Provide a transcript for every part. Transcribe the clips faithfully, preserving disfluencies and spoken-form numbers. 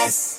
S.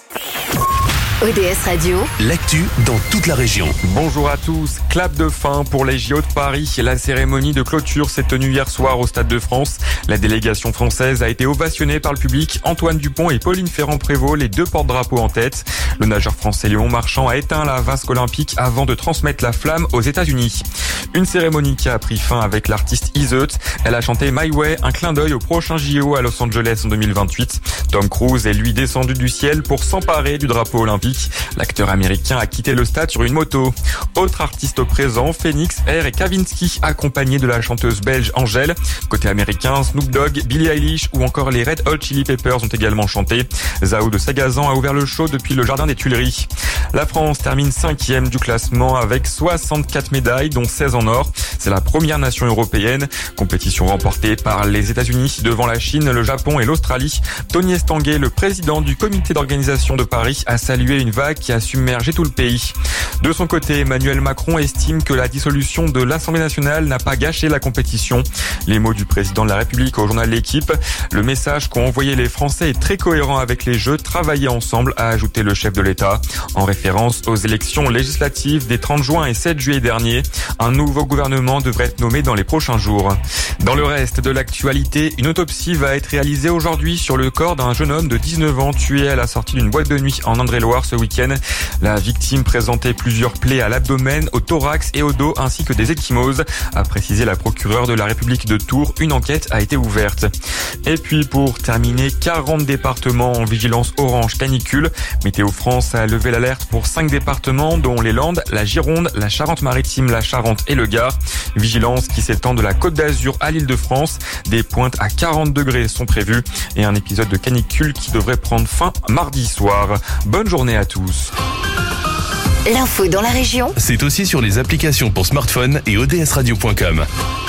O D S Radio, l'actu dans toute la région. Bonjour à tous. Clap de fin pour les J O de Paris. La cérémonie de clôture s'est tenue hier soir au Stade de France. La délégation française a été ovationnée par le public. Antoine Dupont et Pauline Ferrand-Prévot, les deux porte-drapeaux en tête. Le nageur français Léon Marchand a éteint la vasque olympique avant de transmettre la flamme aux États-Unis. Une cérémonie qui a pris fin avec l'artiste Iseut. Elle a chanté My Way, un clin d'œil au prochain J O à Los Angeles en deux mille vingt-huit. Tom Cruise est lui descendu du ciel pour s'emparer du drapeau olympique. L'acteur américain a quitté le stade sur une moto. Autre artiste présent, Phoenix, Air et Kavinsky, accompagnés de la chanteuse belge Angèle. Côté américain, Snoop Dogg, Billie Eilish ou encore les Red Hot Chili Peppers ont également chanté. Zao de Sagazan a ouvert le show depuis le jardin des Tuileries. La France termine cinquième du classement avec soixante-quatre médailles, dont seize en or. C'est la première nation européenne. Compétition remportée par les États-Unis devant la Chine, le Japon et l'Australie. Tony Estanguet, le président du comité d'organisation de Paris, a salué une vague qui a submergé tout le pays. De son côté, Emmanuel Macron estime que la dissolution de l'Assemblée nationale n'a pas gâché la compétition. Les mots du président de la République au journal L'Équipe. Le message qu'ont envoyé les Français est très cohérent avec les Jeux. Travailler ensemble, a ajouté le chef de l'État. En référence aux élections législatives des trente juin et sept juillet dernier, un nouveau gouvernement devrait être nommé dans les prochains jours. Dans le reste de l'actualité, une autopsie va être réalisée aujourd'hui sur le corps d'un jeune homme de dix-neuf ans tué à la sortie d'une boîte de nuit en Indre-et-Loire ce week-end. La victime présentait plusieurs plaies à l'abdomen, au thorax et au dos ainsi que des ecchymoses, a précisé la procureure de la République de Tours. Une enquête a été ouverte. Et puis pour terminer, quarante départements en vigilance orange canicule. Météo France a levé l'alerte pour cinq départements dont les Landes, la Gironde, la Charente-Maritime, la Charente et le Gard. Vigilance qui s'étend de la Côte d'Azur à l'Île-de-France. Des pointes à quarante degrés sont prévues et un épisode de canicule qui devrait prendre fin mardi soir. Bonne journée à tous. L'info dans la région, C'est aussi sur les applications pour smartphone et O D S radio point com.